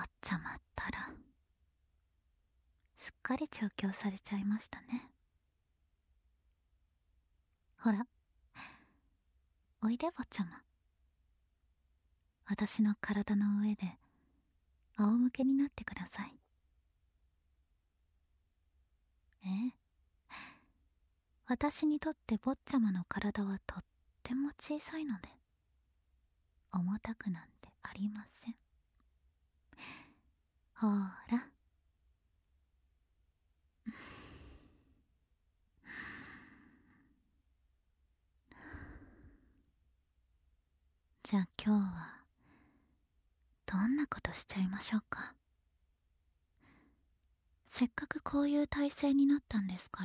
ちゃまったらすっかり調教されちゃいましたね。ほら、おいで坊ちゃま。私の体の上で仰向けになってください。ええ、私にとって坊ちゃまの体はとっても小さいので重たくなんてありません。ほーら。じゃあ今日はどんなことしちゃいましょうか。せっかくこういう体勢になったんですから、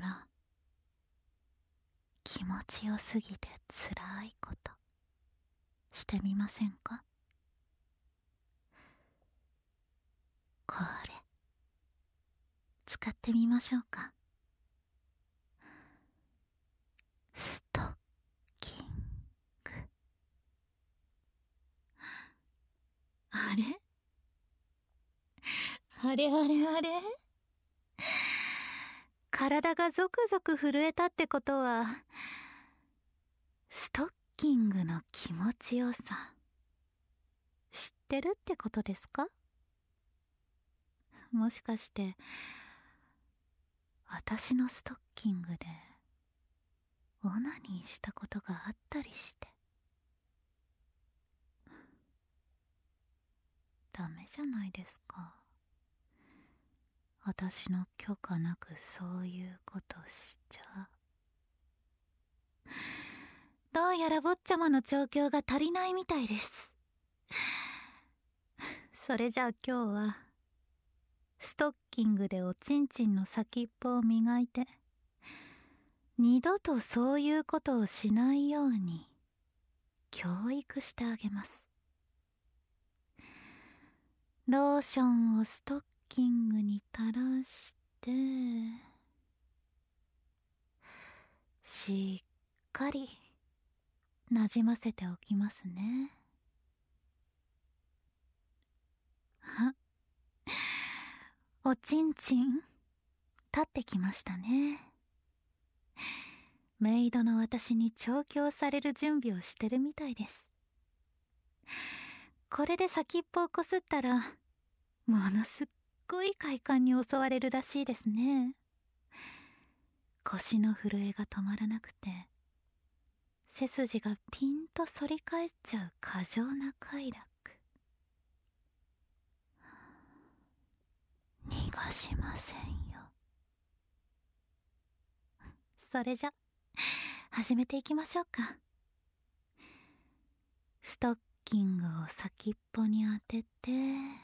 気持ちよすぎて辛いことしてみませんか。これ使ってみましょうか。ストッキング。あれあれあれあれ、体がゾクゾク震えたってことはストッキングの気持ちよさ知ってるってことですか。もしかして私のストッキングでオナニーしたことがあったりして。ダメじゃないですか。私の許可なくそういうことしちゃ。どうやら坊ちゃまの調教が足りないみたいです。それじゃあ今日はストッキングでおちんちんの先っぽを磨いて二度とそういうことをしないように教育してあげます。ローションをストッキングに垂らしてしっかりなじませておきますね。おちんちん立ってきましたね。メイドの私に調教される準備をしてるみたいです。これで先っぽをこすったらものすっごい快感に襲われるらしいですね。腰の震えが止まらなくて背筋がピンと反り返っちゃう過剰な快楽。逃がしませんよ。それじゃ始めていきましょうか。ストッキングを先っぽに当てて